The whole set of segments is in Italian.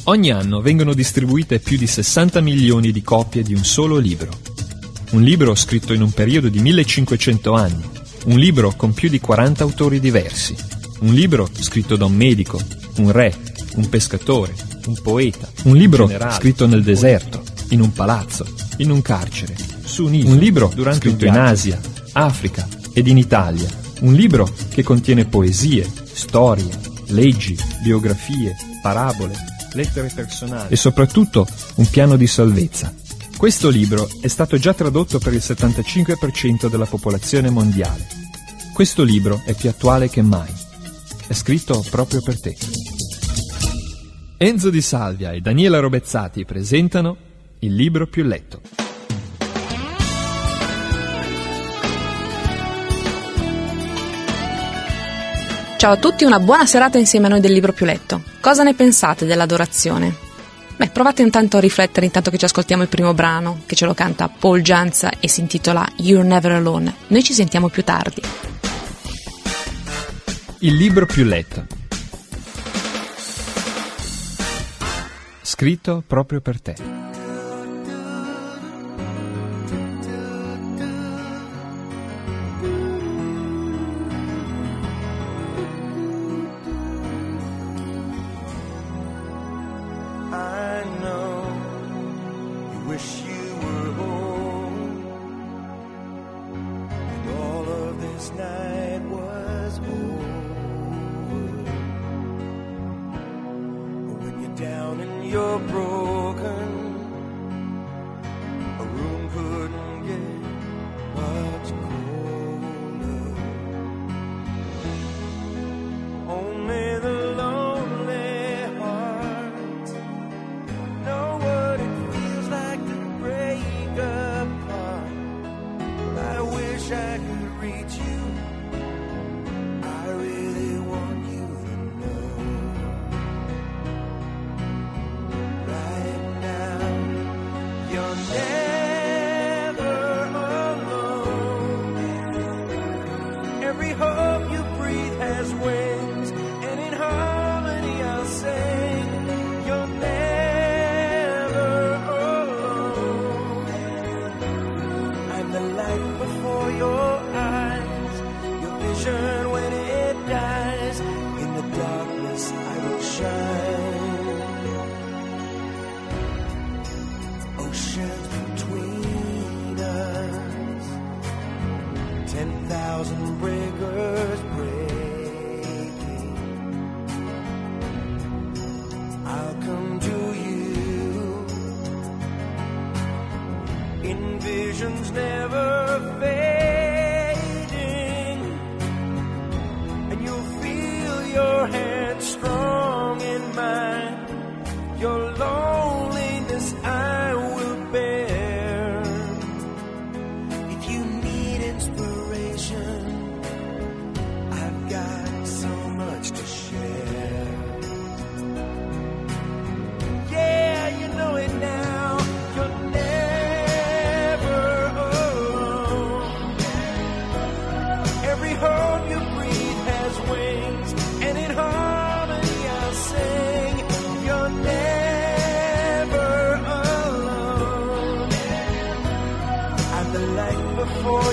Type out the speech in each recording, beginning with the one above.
Ogni anno vengono distribuite più di 60 milioni di copie di un solo libro. Un libro scritto in un periodo di 1500 anni. Un libro con più di 40 autori diversi. Un libro scritto da un medico, un re, un pescatore, un poeta. Un libro scritto nel deserto, in un palazzo, in un carcere, su un'isola. Un libro scritto in Asia, Africa ed in Italia. Un libro che contiene poesie, storie, leggi, biografie, parabole, lettere personali e soprattutto un piano di salvezza. Questo libro è stato già tradotto per il 75% della popolazione mondiale. Questo libro è più attuale che mai. È scritto proprio per te. Enzo Di Salvia e Daniela Robezzati presentano Il libro più letto. Ciao a tutti, una buona serata insieme a noi del libro più letto. Cosa ne pensate dell'adorazione? Provate intanto a riflettere intanto che ci ascoltiamo il primo brano, che ce lo canta Paul Janza e si intitola You're Never Alone. Noi ci sentiamo più tardi. Il libro più letto. Scritto proprio per te.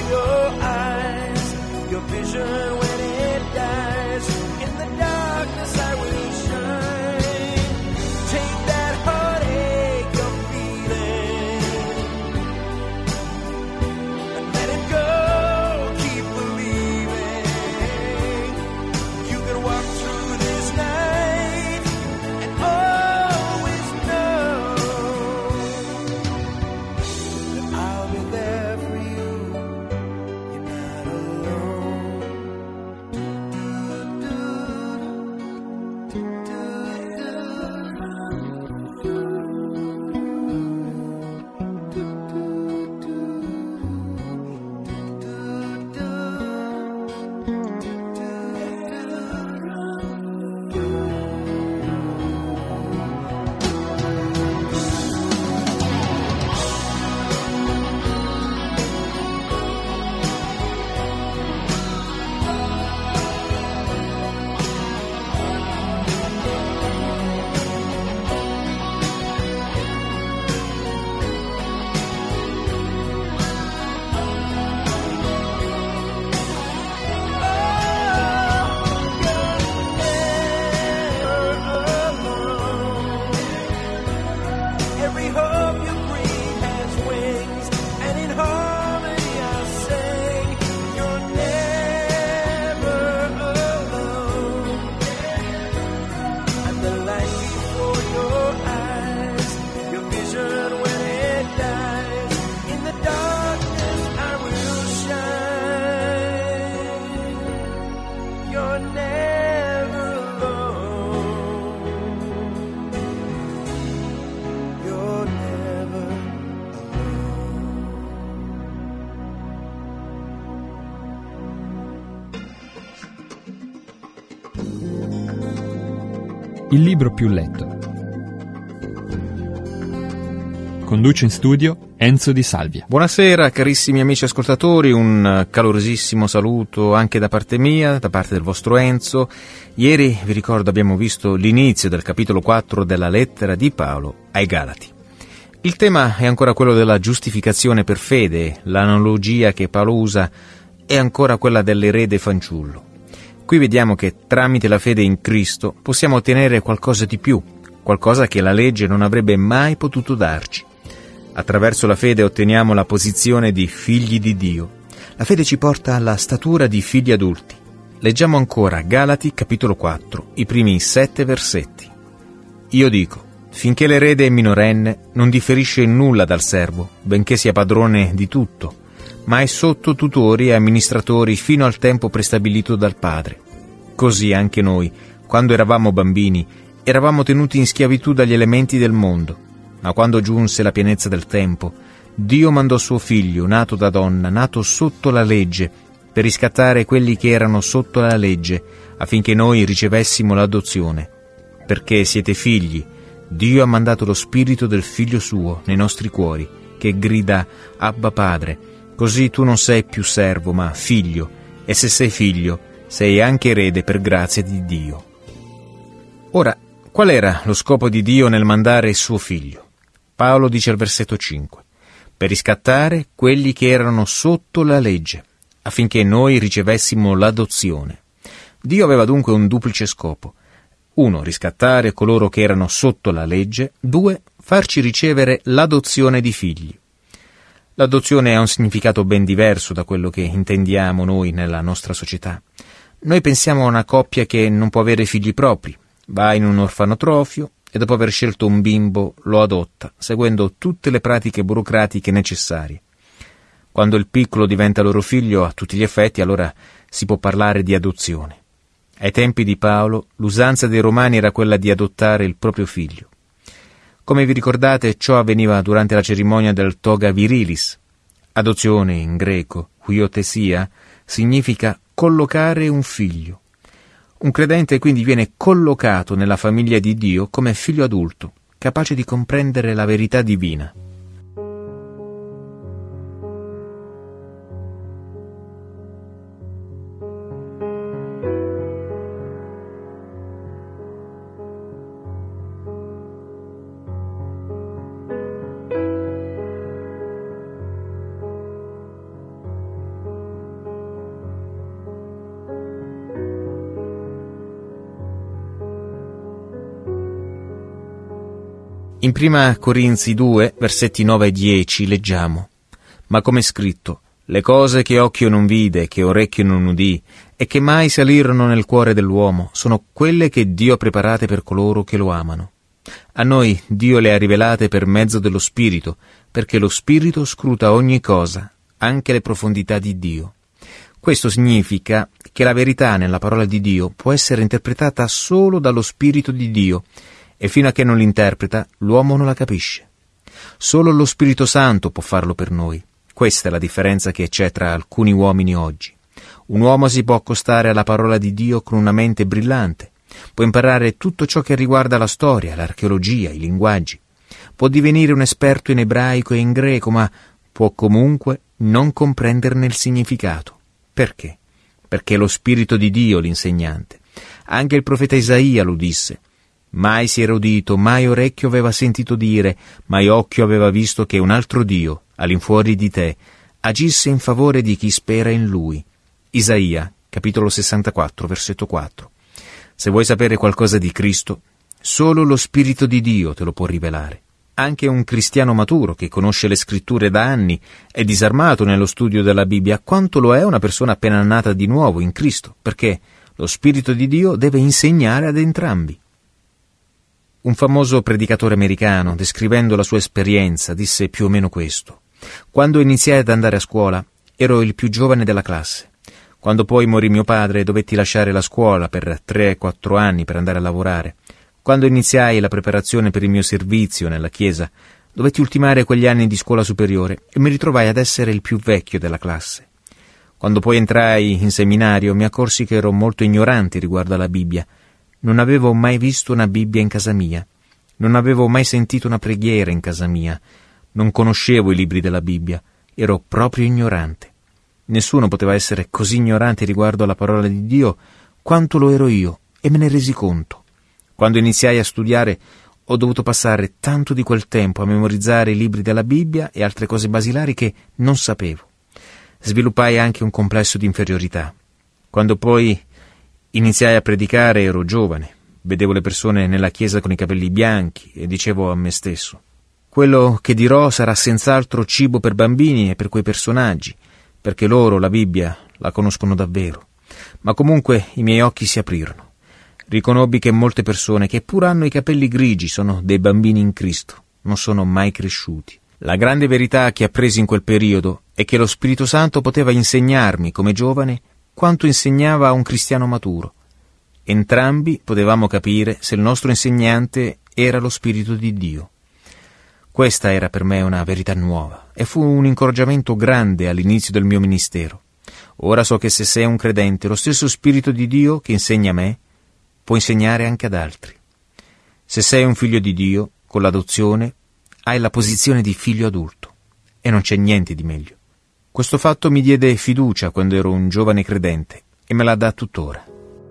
Your vision when it dies in the darkness never alone. You're never alone. Il libro più letto. Conduce in studio Enzo Di Salvia. Buonasera carissimi amici ascoltatori, un calorosissimo saluto anche da parte mia, da parte del vostro Enzo. Ieri, vi ricordo, abbiamo visto l'inizio del capitolo 4 della lettera di Paolo ai Galati. Il tema è ancora quello della giustificazione per fede, l'analogia che Paolo usa è ancora quella dell'erede fanciullo. Qui vediamo che tramite la fede in Cristo possiamo ottenere qualcosa di più, qualcosa che la legge non avrebbe mai potuto darci. Attraverso la fede otteniamo la posizione di figli di Dio. La fede ci porta alla statura di figli adulti. Leggiamo ancora Galati capitolo 4, i primi 7 versetti. Io dico, finché l'erede è minorenne, non differisce in nulla dal servo, benché sia padrone di tutto, ma è sotto tutori e amministratori fino al tempo prestabilito dal Padre. Così anche noi, quando eravamo bambini, eravamo tenuti in schiavitù dagli elementi del mondo. Ma quando giunse la pienezza del tempo, Dio mandò suo figlio, nato da donna, nato sotto la legge, per riscattare quelli che erano sotto la legge, affinché noi ricevessimo l'adozione. Perché siete figli, Dio ha mandato lo spirito del figlio suo nei nostri cuori, che grida Abba Padre. Così tu non sei più servo, ma figlio, e se sei figlio, sei anche erede per grazia di Dio. Ora, qual era lo scopo di Dio nel mandare il suo figlio? Paolo dice al versetto 5, per riscattare quelli che erano sotto la legge, affinché noi ricevessimo l'adozione. Dio aveva dunque un duplice scopo. 1. Riscattare coloro che erano sotto la legge. 2. Farci ricevere l'adozione di figli. L'adozione ha un significato ben diverso da quello che intendiamo noi nella nostra società. Noi pensiamo a una coppia che non può avere figli propri, va in un orfanotrofio, e dopo aver scelto un bimbo lo adotta, seguendo tutte le pratiche burocratiche necessarie. Quando il piccolo diventa loro figlio a tutti gli effetti, allora si può parlare di adozione. Ai tempi di Paolo, l'usanza dei Romani era quella di adottare il proprio figlio. Come vi ricordate, ciò avveniva durante la cerimonia del toga virilis. Adozione, in greco, huiotesia, significa collocare un figlio. Un credente quindi viene collocato nella famiglia di Dio come figlio adulto, capace di comprendere la verità divina. In prima Corinzi 2, versetti 9 e 10, leggiamo: Ma come è scritto, le cose che occhio non vide, che orecchio non udì, e che mai salirono nel cuore dell'uomo, sono quelle che Dio ha preparate per coloro che lo amano. A noi Dio le ha rivelate per mezzo dello Spirito, perché lo Spirito scruta ogni cosa, anche le profondità di Dio. Questo significa che la verità nella parola di Dio può essere interpretata solo dallo Spirito di Dio, e fino a che non l'interpreta, l'uomo non la capisce. Solo lo Spirito Santo può farlo per noi. Questa è la differenza che c'è tra alcuni uomini oggi. Un uomo si può accostare alla parola di Dio con una mente brillante, può imparare tutto ciò che riguarda la storia, l'archeologia, i linguaggi. Può divenire un esperto in ebraico e in greco, ma può comunque non comprenderne il significato. Perché? Perché è lo Spirito di Dio l'insegnante. Anche il profeta Isaia lo disse: mai si era udito, mai orecchio aveva sentito dire, mai occhio aveva visto che un altro Dio, all'infuori di te, agisse in favore di chi spera in Lui. Isaia, capitolo 64, versetto 4. Se vuoi sapere qualcosa di Cristo, solo lo Spirito di Dio te lo può rivelare. Anche un cristiano maturo che conosce le scritture da anni è disarmato nello studio della Bibbia, quanto lo è una persona appena nata di nuovo in Cristo, perché lo Spirito di Dio deve insegnare ad entrambi. Un famoso predicatore americano, descrivendo la sua esperienza, disse più o meno questo: quando iniziai ad andare a scuola, ero il più giovane della classe. Quando poi morì mio padre, dovetti lasciare la scuola per 3-4 anni per andare a lavorare. Quando iniziai la preparazione per il mio servizio nella chiesa, dovetti ultimare quegli anni di scuola superiore e mi ritrovai ad essere il più vecchio della classe. Quando poi entrai in seminario, mi accorsi che ero molto ignorante riguardo alla Bibbia. Non avevo mai visto una Bibbia in casa mia. Non avevo mai sentito una preghiera in casa mia. Non conoscevo i libri della Bibbia. Ero proprio ignorante. Nessuno poteva essere così ignorante riguardo alla parola di Dio quanto lo ero io, e me ne resi conto. Quando iniziai a studiare, ho dovuto passare tanto di quel tempo a memorizzare i libri della Bibbia e altre cose basilari che non sapevo. Sviluppai anche un complesso di inferiorità. Quando poi iniziai a predicare ero giovane, vedevo le persone nella chiesa con i capelli bianchi e dicevo a me stesso: quello che dirò sarà senz'altro cibo per bambini e per quei personaggi, perché loro la Bibbia la conoscono davvero. Ma comunque i miei occhi si aprirono. Riconobbi che molte persone che pur hanno i capelli grigi sono dei bambini in Cristo, non sono mai cresciuti. La grande verità che appresi in quel periodo è che lo Spirito Santo poteva insegnarmi come giovane quanto insegnava a un cristiano maturo. Entrambi potevamo capire se il nostro insegnante era lo Spirito di Dio. Questa era per me una verità nuova e fu un incoraggiamento grande all'inizio del mio ministero. Ora so che se sei un credente, lo stesso Spirito di Dio che insegna a me può insegnare anche ad altri. Se sei un figlio di Dio, con l'adozione hai la posizione di figlio adulto e non c'è niente di meglio. Questo fatto mi diede fiducia quando ero un giovane credente e me la dà tuttora.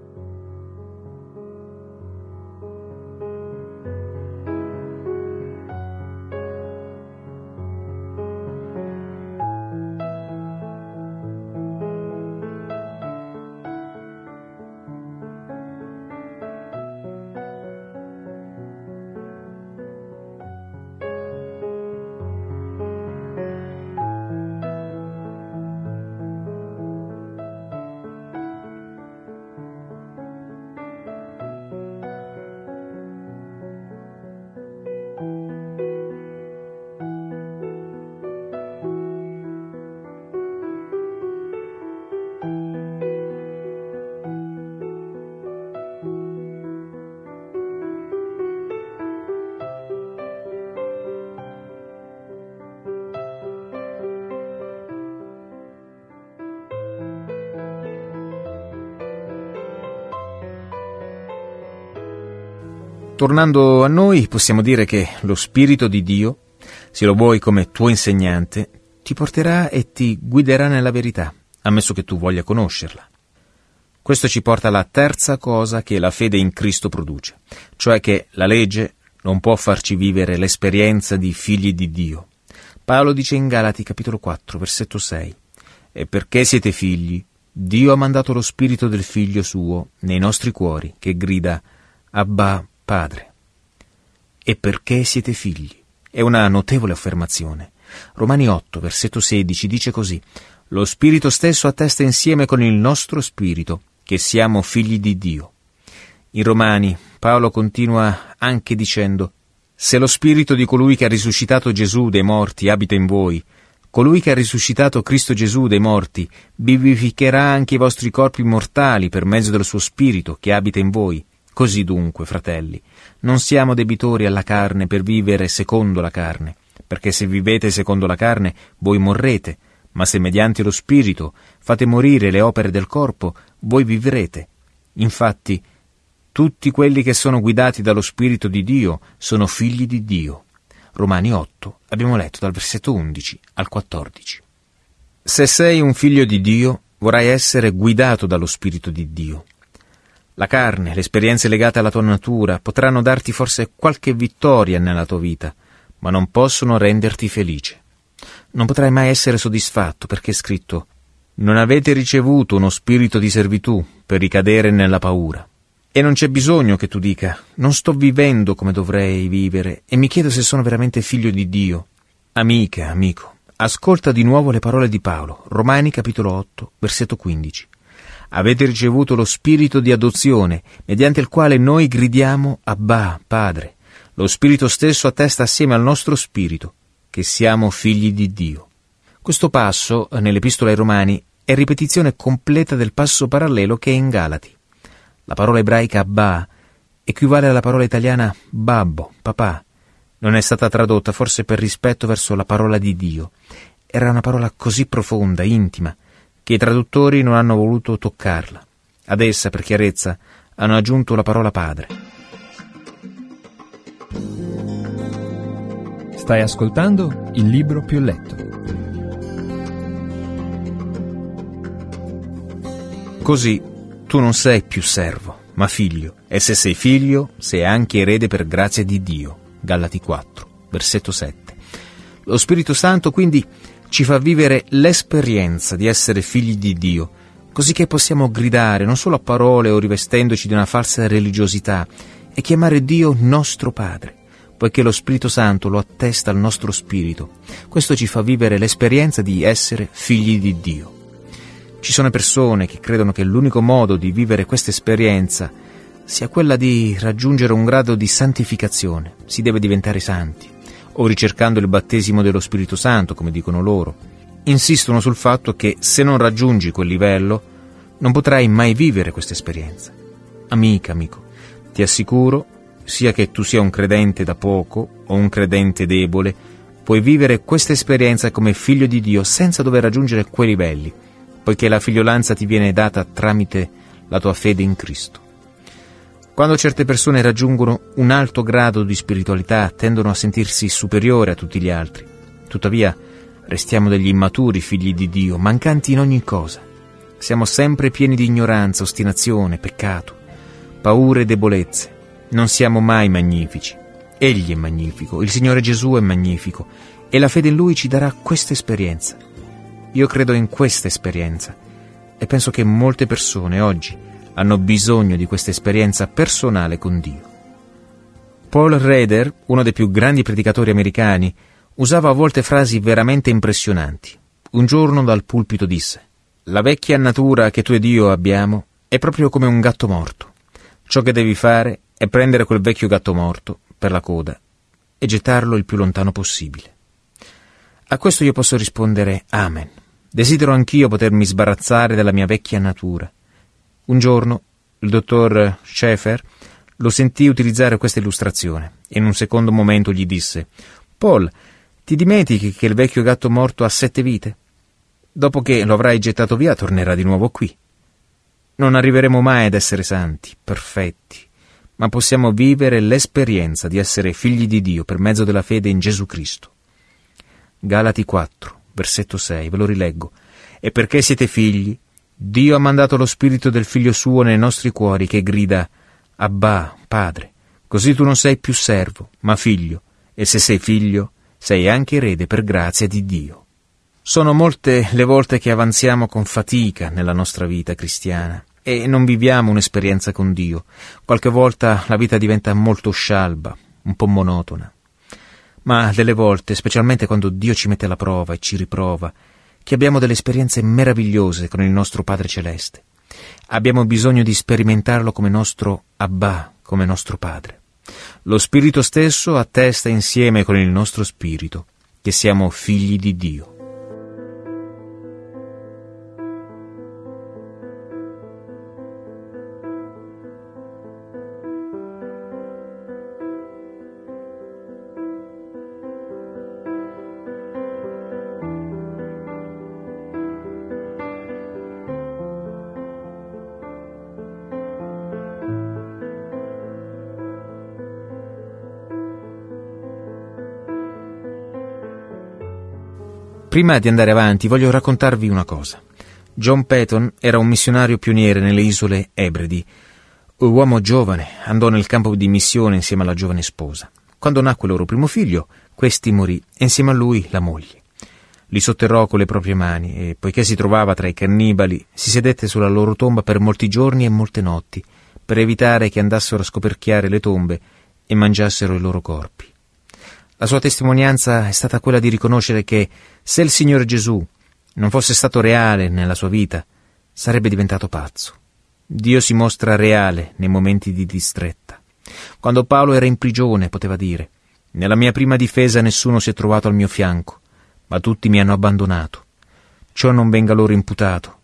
Tornando a noi, possiamo dire che lo Spirito di Dio, se lo vuoi come tuo insegnante, ti porterà e ti guiderà nella verità, ammesso che tu voglia conoscerla. Questo ci porta alla terza cosa che la fede in Cristo produce, cioè che la legge non può farci vivere l'esperienza di figli di Dio. Paolo dice in Galati capitolo 4, versetto 6: «E perché siete figli, Dio ha mandato lo Spirito del Figlio suo nei nostri cuori, che grida: Abba, Padre». E perché siete figli? È una notevole affermazione. Romani 8, versetto 16 dice così: «Lo Spirito stesso attesta insieme con il nostro spirito che siamo figli di Dio». In Romani Paolo continua anche dicendo: «Se lo Spirito di colui che ha risuscitato Gesù dai morti abita in voi, colui che ha risuscitato Cristo Gesù dai morti vivificherà anche i vostri corpi mortali per mezzo del suo Spirito che abita in voi. Così dunque, fratelli, non siamo debitori alla carne per vivere secondo la carne, perché se vivete secondo la carne, voi morrete, ma se mediante lo Spirito fate morire le opere del corpo, voi vivrete. Infatti, tutti quelli che sono guidati dallo Spirito di Dio sono figli di Dio». Romani 8, abbiamo letto dal versetto 11 al 14. Se sei un figlio di Dio, vorrai essere guidato dallo Spirito di Dio. La carne, le esperienze legate alla tua natura potranno darti forse qualche vittoria nella tua vita, ma non possono renderti felice. Non potrai mai essere soddisfatto perché è scritto: «Non avete ricevuto uno spirito di servitù per ricadere nella paura». E non c'è bisogno che tu dica: «Non sto vivendo come dovrei vivere e mi chiedo se sono veramente figlio di Dio». Amica, amico, ascolta di nuovo le parole di Paolo, Romani capitolo 8, versetto 15. «Avete ricevuto lo spirito di adozione, mediante il quale noi gridiamo Abba, Padre. Lo Spirito stesso attesta assieme al nostro spirito che siamo figli di Dio». Questo passo, nell'Epistola ai Romani, è ripetizione completa del passo parallelo che è in Galati. La parola ebraica Abba equivale alla parola italiana babbo, papà. Non è stata tradotta forse per rispetto verso la parola di Dio. Era una parola così profonda, intima, che i traduttori non hanno voluto toccarla. Ad essa, per chiarezza, hanno aggiunto la parola padre. Stai ascoltando Il libro più letto. Così tu non sei più servo, ma figlio, e se sei figlio, sei anche erede per grazia di Dio. Galati 4, versetto 7. Lo Spirito Santo quindi ci fa vivere l'esperienza di essere figli di Dio, così che possiamo gridare non solo a parole o rivestendoci di una falsa religiosità, e chiamare Dio nostro Padre, poiché lo Spirito Santo lo attesta al nostro spirito. Questo ci fa vivere l'esperienza di essere figli di Dio. Ci sono persone che credono che l'unico modo di vivere questa esperienza sia quella di raggiungere un grado di santificazione. Si deve diventare santi, o ricercando il battesimo dello Spirito Santo, come dicono loro. Insistono sul fatto che se non raggiungi quel livello non potrai mai vivere questa esperienza. Amica, amico, ti assicuro, sia che tu sia un credente da poco o un credente debole, puoi vivere questa esperienza come figlio di Dio senza dover raggiungere quei livelli, poiché la figliolanza ti viene data tramite la tua fede in Cristo. Quando certe persone raggiungono un alto grado di spiritualità, tendono a sentirsi superiori a tutti gli altri. Tuttavia, restiamo degli immaturi figli di Dio, mancanti in ogni cosa. Siamo sempre pieni di ignoranza, ostinazione, peccato, paure e debolezze. Non siamo mai magnifici. Egli è magnifico, il Signore Gesù è magnifico, e la fede in Lui ci darà questa esperienza. Io credo in questa esperienza e penso che molte persone oggi hanno bisogno di questa esperienza personale con Dio. Paul Rader, uno dei più grandi predicatori americani, usava a volte frasi veramente impressionanti. Un giorno dal pulpito disse: «La vecchia natura che tu ed io abbiamo è proprio come un gatto morto. Ciò che devi fare è prendere quel vecchio gatto morto per la coda e gettarlo il più lontano possibile». A questo io posso rispondere Amen. Desidero anch'io potermi sbarazzare della mia vecchia natura. Un giorno il dottor Schaeffer lo sentì utilizzare questa illustrazione e in un secondo momento gli disse: «Paul, ti dimentichi che il vecchio gatto morto ha 7 vite? Dopo che lo avrai gettato via tornerà di nuovo qui. Non arriveremo mai ad essere santi, perfetti, ma possiamo vivere l'esperienza di essere figli di Dio per mezzo della fede in Gesù Cristo». Galati 4, versetto 6, ve lo rileggo. «E perché siete figli, Dio ha mandato lo Spirito del Figlio Suo nei nostri cuori che grida: Abba, Padre. Così tu non sei più servo, ma figlio, e se sei figlio, sei anche erede per grazia di Dio». Sono molte le volte che avanziamo con fatica nella nostra vita cristiana e non viviamo un'esperienza con Dio. Qualche volta la vita diventa molto scialba, un po' monotona. Ma delle volte, specialmente quando Dio ci mette alla prova e ci riprova, che abbiamo delle esperienze meravigliose con il nostro Padre Celeste. Abbiamo bisogno di sperimentarlo come nostro Abba, come nostro Padre. Lo Spirito stesso attesta insieme con il nostro spirito che siamo figli di Dio. Prima di andare avanti voglio raccontarvi una cosa. John Paton era un missionario pioniere nelle isole Ebridi. Uomo giovane, andò nel campo di missione insieme alla giovane sposa. Quando nacque il loro primo figlio, questi morì e insieme a lui la moglie. Li sotterrò con le proprie mani e, poiché si trovava tra i cannibali, si sedette sulla loro tomba per molti giorni e molte notti, per evitare che andassero a scoperchiare le tombe e mangiassero i loro corpi. La sua testimonianza è stata quella di riconoscere che se il Signore Gesù non fosse stato reale nella sua vita, sarebbe diventato pazzo. Dio si mostra reale nei momenti di distretta. Quando Paolo era in prigione poteva dire: «Nella mia prima difesa nessuno si è trovato al mio fianco, ma tutti mi hanno abbandonato. Ciò non venga loro imputato,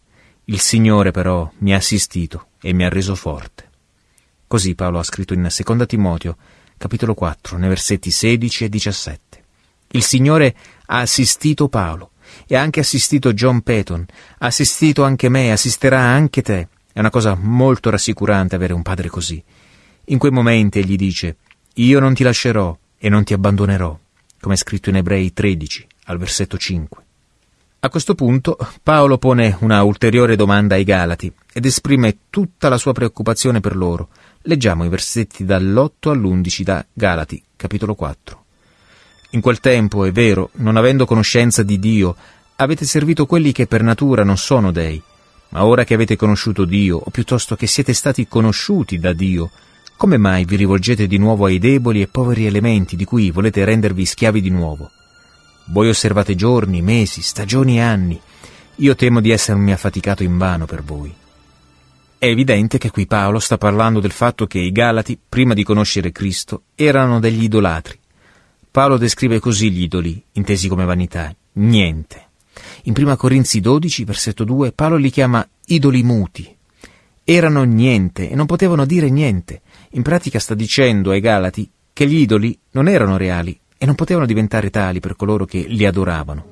Il Signore però mi ha assistito e mi ha reso forte. Così Paolo ha scritto in 2 Timoteo, capitolo 4, nei versetti 16 e 17. Il Signore ha assistito Paolo e ha anche assistito John Paton, ha assistito anche me, assisterà anche te. È una cosa molto rassicurante avere un padre così. In quei momenti egli dice: io non ti lascerò e non ti abbandonerò, come è scritto in Ebrei 13, al versetto 5. A questo punto Paolo pone una ulteriore domanda ai Galati ed esprime tutta la sua preoccupazione per loro. Leggiamo i versetti dall'8 all'11 da Galati, capitolo 4. In quel tempo, è vero, non avendo conoscenza di Dio, avete servito quelli che per natura non sono dei. Ma ora che avete conosciuto Dio, o piuttosto che siete stati conosciuti da Dio, come mai vi rivolgete di nuovo ai deboli e poveri elementi di cui volete rendervi schiavi di nuovo? Voi osservate giorni, mesi, stagioni e anni. Io temo di essermi affaticato invano per voi. È evidente che qui Paolo sta parlando del fatto che i Galati, prima di conoscere Cristo, erano degli idolatri. Paolo descrive così gli idoli, intesi come vanità: niente. In 1 Corinzi 12, versetto 2, Paolo li chiama idoli muti. Erano niente e non potevano dire niente. In pratica sta dicendo ai Galati che gli idoli non erano reali e non potevano diventare tali per coloro che li adoravano.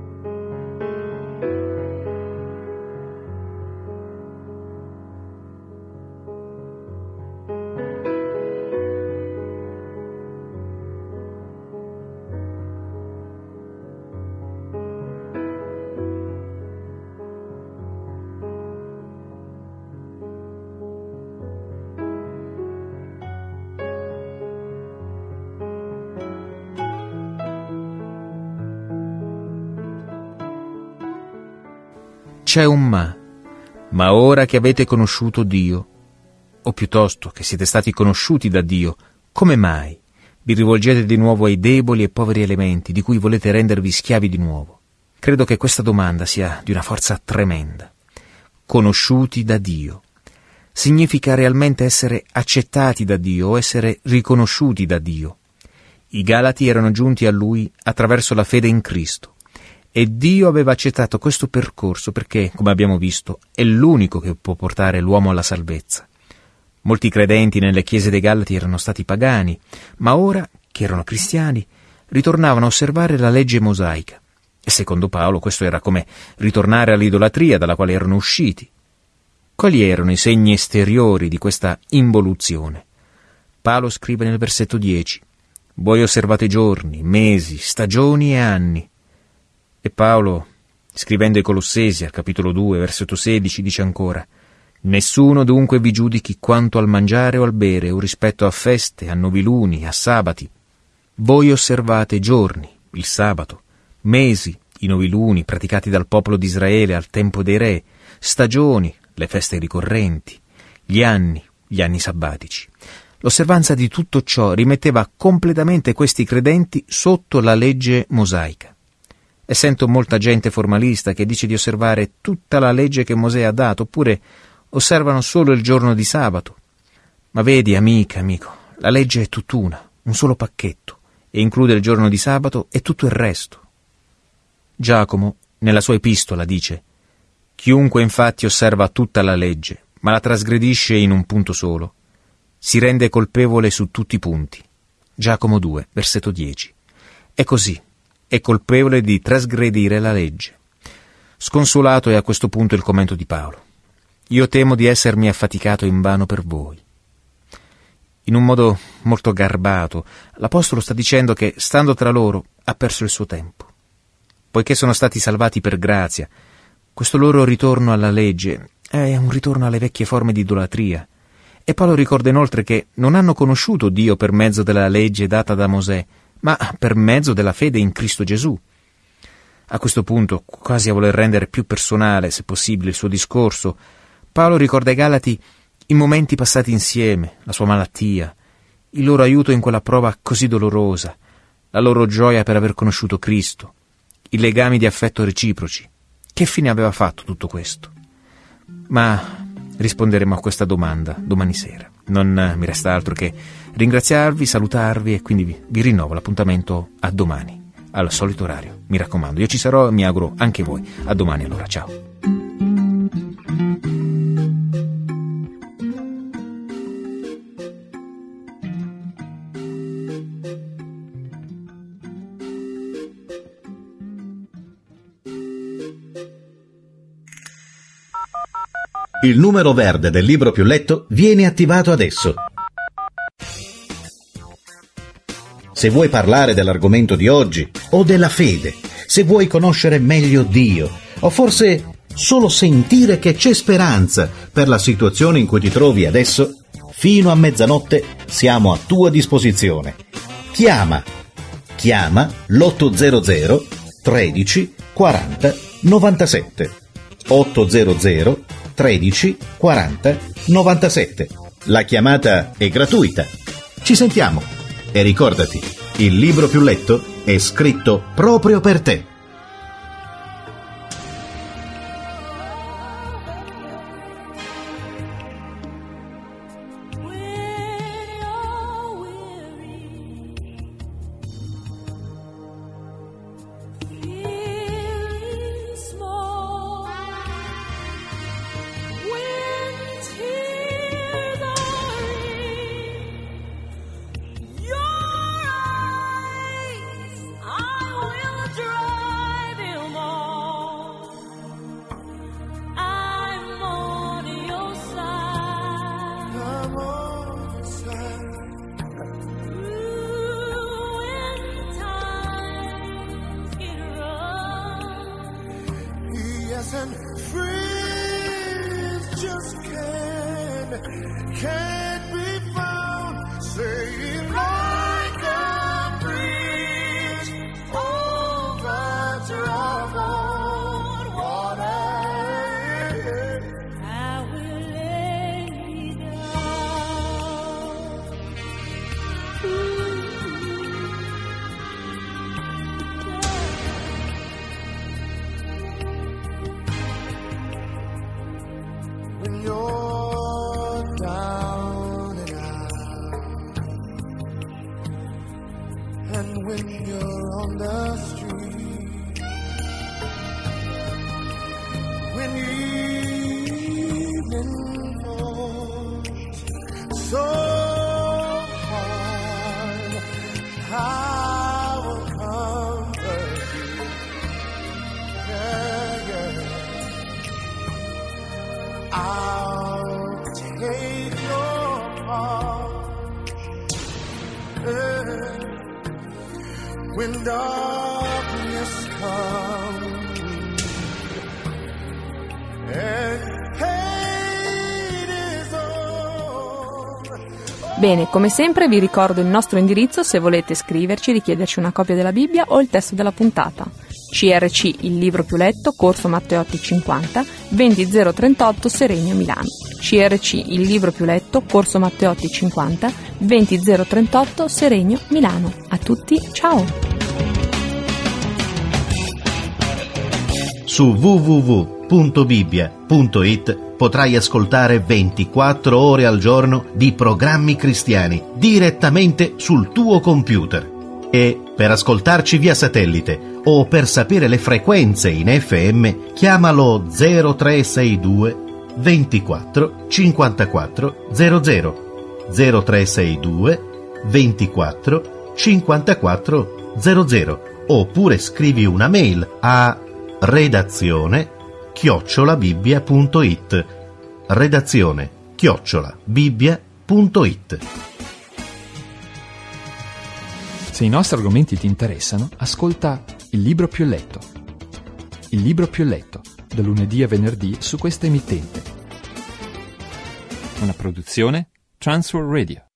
C'è un ma ora che avete conosciuto Dio, o piuttosto che siete stati conosciuti da Dio, come mai vi rivolgete di nuovo ai deboli e poveri elementi di cui volete rendervi schiavi di nuovo? Credo che questa domanda sia di una forza tremenda. Conosciuti da Dio significa realmente essere accettati da Dio o essere riconosciuti da Dio. I Galati erano giunti a Lui attraverso la fede in Cristo. E Dio aveva accettato questo percorso perché, come abbiamo visto, è l'unico che può portare l'uomo alla salvezza. Molti credenti nelle chiese dei Galati erano stati pagani, ma ora, che erano cristiani, ritornavano a osservare la legge mosaica. E secondo Paolo questo era come ritornare all'idolatria dalla quale erano usciti. Quali erano i segni esteriori di questa involuzione? Paolo scrive nel versetto 10: voi osservate giorni, mesi, stagioni e anni. E Paolo, scrivendo ai Colossesi, al capitolo 2, versetto 16, dice ancora: nessuno dunque vi giudichi quanto al mangiare o al bere, o rispetto a feste, a noviluni, a sabati. Voi osservate giorni, il sabato, mesi, i noviluni praticati dal popolo di Israele al tempo dei re, stagioni, le feste ricorrenti, gli anni sabbatici. L'osservanza di tutto ciò rimetteva completamente questi credenti sotto la legge mosaica. E sento molta gente formalista che dice di osservare tutta la legge che Mosè ha dato, oppure osservano solo il giorno di sabato. Ma vedi, amico, la legge è tutt'una, un solo pacchetto, e include il giorno di sabato e tutto il resto. Giacomo, nella sua epistola, dice: chiunque infatti osserva tutta la legge, ma la trasgredisce in un punto solo, si rende colpevole su tutti i punti. Giacomo 2, versetto 10. È così. È colpevole di trasgredire la legge. Sconsolato è a questo punto il commento di Paolo: io temo di essermi affaticato invano per voi. In un modo molto garbato, l'Apostolo sta dicendo che, stando tra loro, ha perso il suo tempo. Poiché sono stati salvati per grazia, questo loro ritorno alla legge è un ritorno alle vecchie forme di idolatria. E Paolo ricorda inoltre che non hanno conosciuto Dio per mezzo della legge data da Mosè, ma per mezzo della fede in Cristo Gesù. A questo punto, quasi a voler rendere più personale, se possibile, il suo discorso, Paolo ricorda ai Galati i momenti passati insieme, la sua malattia, il loro aiuto in quella prova così dolorosa, la loro gioia per aver conosciuto Cristo, i legami di affetto reciproci. Che fine aveva fatto tutto questo? Ma risponderemo a questa domanda domani sera. Non mi resta altro che ringraziarvi, salutarvi e quindi vi rinnovo l'appuntamento a domani, al solito orario. Mi raccomando, io ci sarò e mi auguro anche voi. A domani allora, ciao. Il numero verde del libro più letto viene attivato adesso. Se vuoi parlare dell'argomento di oggi o della fede, se vuoi conoscere meglio Dio o forse solo sentire che c'è speranza per la situazione in cui ti trovi adesso, fino a mezzanotte siamo a tua disposizione. Chiama l'800 13 40 97. 800 13 40 97. La chiamata è gratuita. Ci sentiamo e ricordati, il libro più letto è scritto proprio per te. And friends just can't be found. Saying like a bridge over troubled water, I will lay when you're down and out, and when you're on the street, when evening falls so hard, I will comfort you. Yeah, yeah. I'll take your part when darkness comes and hate is on. Bene, come sempre vi ricordo il nostro indirizzo se volete scriverci, richiederci una copia della Bibbia o il testo della puntata. CRC, il libro più letto, Corso Matteotti 50, 20038 Serenio, Milano. CRC, il libro più letto, Corso Matteotti 50, 20038 Serenio, Milano. A tutti, ciao! Su www.bibbia.it potrai ascoltare 24 ore al giorno di programmi cristiani direttamente sul tuo computer. E per ascoltarci via satellite o per sapere le frequenze in FM, chiamalo 0362 24 54 00 0362 24 54 00 oppure scrivi una mail a redazione@bibbia.it redazione@bibbia.it. Se i nostri argomenti ti interessano, ascolta Il libro più letto. Il libro più letto, da lunedì a venerdì su questa emittente. Una produzione Transworld Radio.